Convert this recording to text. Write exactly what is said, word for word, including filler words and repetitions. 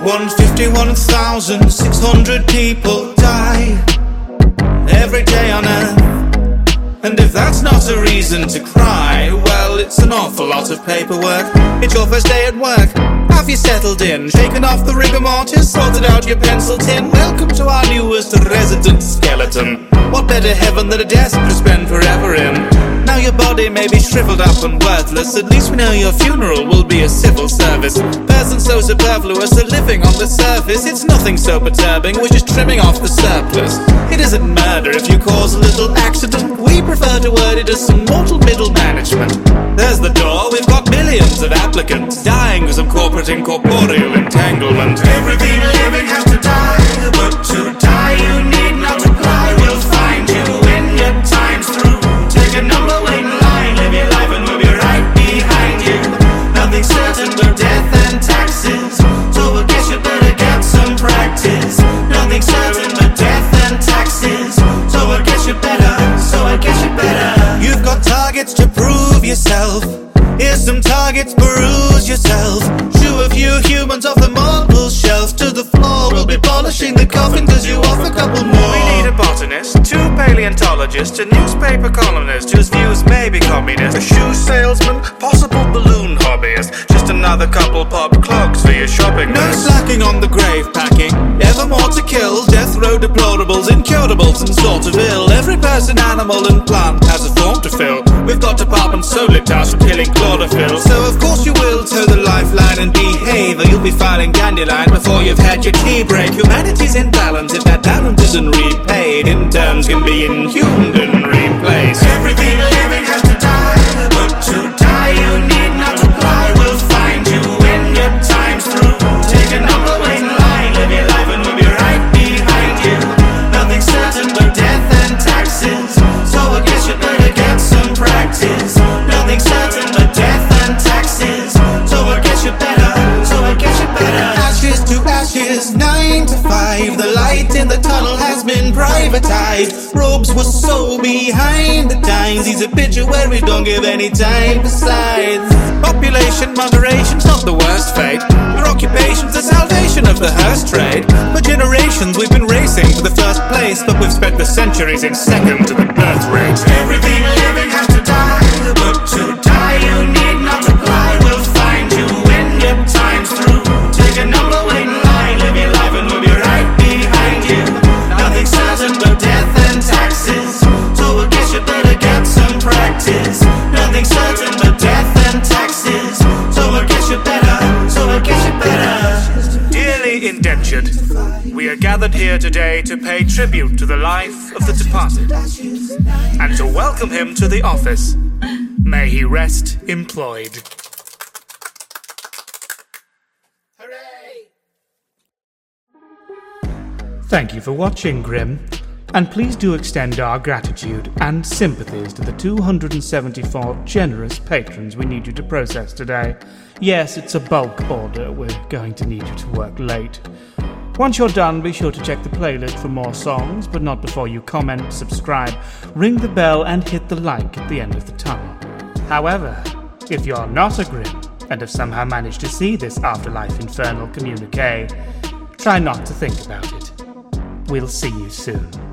one hundred fifty-one thousand six hundred people die every day on Earth. And if that's not a reason to cry, well, it's an awful lot of paperwork. It's your first day at work. Have you settled in? Shaken off the rigor mortis? Sorted out your pencil tin? Welcome to our newest resident skeleton. What better heaven than a desk to spend forever in? Now your body may be shriveled up and worthless. At least we know your funeral will be a civil service. Person so superfluous, a living on the surface. It's nothing so perturbing, we're just trimming off the surplus. It isn't murder if you cause a little accident. We prefer to word it as some mortal middle management. There's the door, we've got millions of applicants dying because of corporate incorporeal entanglement. Everything living has to die, but to die you need not apply. We'll find you when your time's through. Take a number, wait in line, live your life and we'll be right behind you. Nothing's certain but death and taxes, so I guess you better get some practice. Nothing's certain but death and taxes, so I guess you better, so I guess you better. You've got targets to prove yourself. Here's some targets, peruse yourself. Shoo a few humans off the marble shelf to the floor. We'll be polishing the coffin cause you off a couple more. We need a botanist, two paleontologists, a newspaper columnist whose views may be communist, a shoe salesman, possible balloon hobbyist, just another couple pop clogs for your shopping list. No slacking on the grave packing, ever more to kill. Death row deplorables, incurables and sort of ill. Every person, animal and plant has a form to fill. We've got departments solely tasked with killing chlorophyll. So of course you will toe the lifeline and behave, or you'll be filing dandelion before you've had your tea break. Humanity's in balance if that balance isn't repaid. Interns can be inhumed and replaced. Everything living has to die, but to die you need not apply. We'll find you when your time's through. Take a number, wait in line, live your life and we'll be right behind you. Nothing's certain but death and taxes, so I guess you better get some practice. Nothing's certain but death and taxes, so I guess you better, so I guess you better. Ashes to ashes, nine to five. The light in the tunnel has been privatized. Robes were so behind the times. He's a picture where we don't give any time. Besides, population moderation's not the worst fate. Your occupation's the salvation of the hearse trade. For generations we've been racing for the first place, but we've spent the centuries in second to the birth rate. Everything living has to die, but to die you need not apply. We'll find you when your time's through. Take a number, wait in line, live your life and we'll be right behind you. Nothing's certain but death and taxes, so I guess you better get some practice. Nothing's certain but death and taxes, so I guess you better, so I guess you better. Dearly indentured, we are gathered here today to pay tribute to the life of the departed, and to welcome him to the office. May he rest employed. Hooray! Thank you for watching, Grimm. And please do extend our gratitude and sympathies to the two hundred seventy-four generous patrons we need you to process today. Yes, it's a bulk order. We're going to need you to work late. Once you're done, be sure to check the playlist for more songs, but not before you comment, subscribe, ring the bell, and hit the like at the end of the tunnel. However, if you're not a Grimm, and have somehow managed to see this Afterlife Infernal communique, try not to think about it. We'll see you soon.